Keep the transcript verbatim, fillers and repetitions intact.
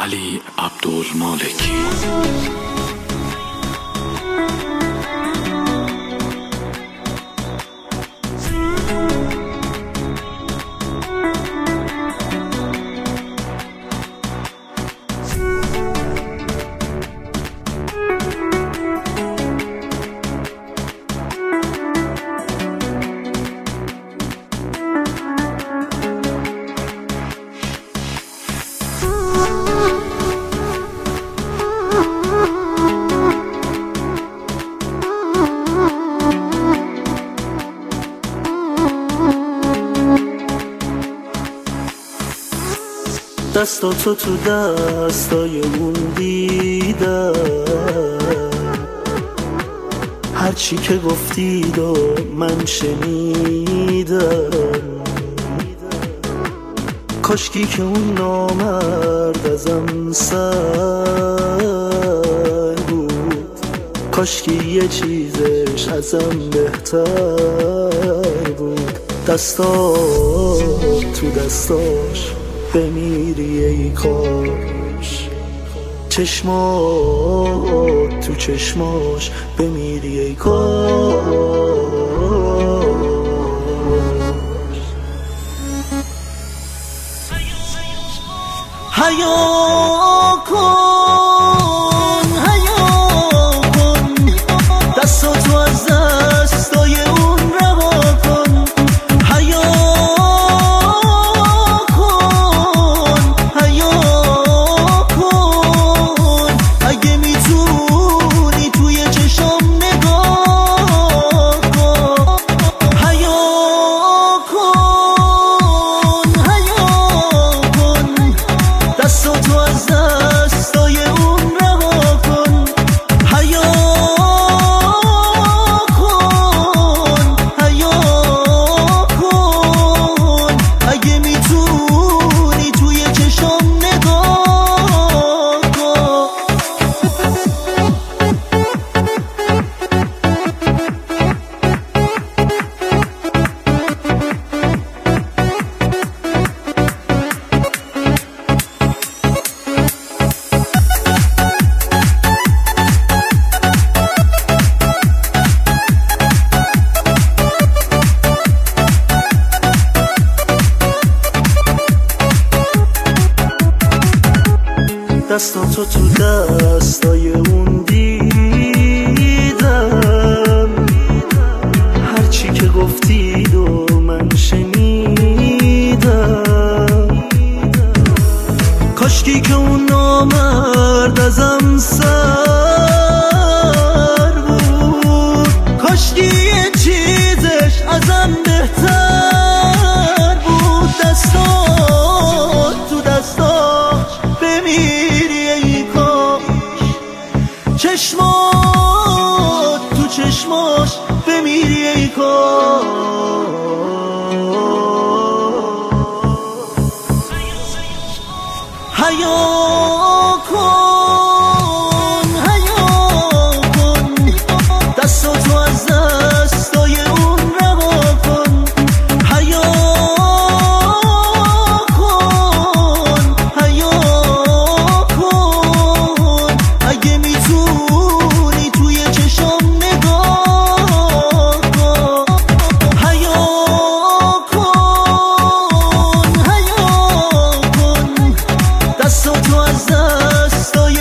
علی عبدالمالکی. دستاتو تو دستای اون دیدم، هرچی که گفتید و من شنیدم. کاشکی که اون نامرد ازم سر بود، کاشکی یه چیزش ازم بهتر بود. دستات تو دستاش بمیری ای کاش، چشمات تو چشماش بمیری ای کاش. حیا کن حیا کن، دستاتو از دستای اون رها کن. حیا کن حیا کن، اگه میتونی توی چشام نگاه کن. حیا کن حیا کن، دستاتو از دستای اون رها کن. حیا کن حیا کن، اگه میتونی توی چشام نگاه کن. دستاتو تو دستای اون دیدم، هرچی که گفتید و من شنیدم. کاشکی که اون نامرد ازم سر بود، کاشکی یه چیزش ازم بهتر بود. دستات تو دستاش بمیری ای کاش، چشمات تو چشماش بمیری ای کاش. حیا کن حیا کن، دستاتو از دستای اون رها کن. حیا کن حیا کن، اگه میتونی توی چشام نگاه کن. حیا کن حیا کن، دستاتو از دستای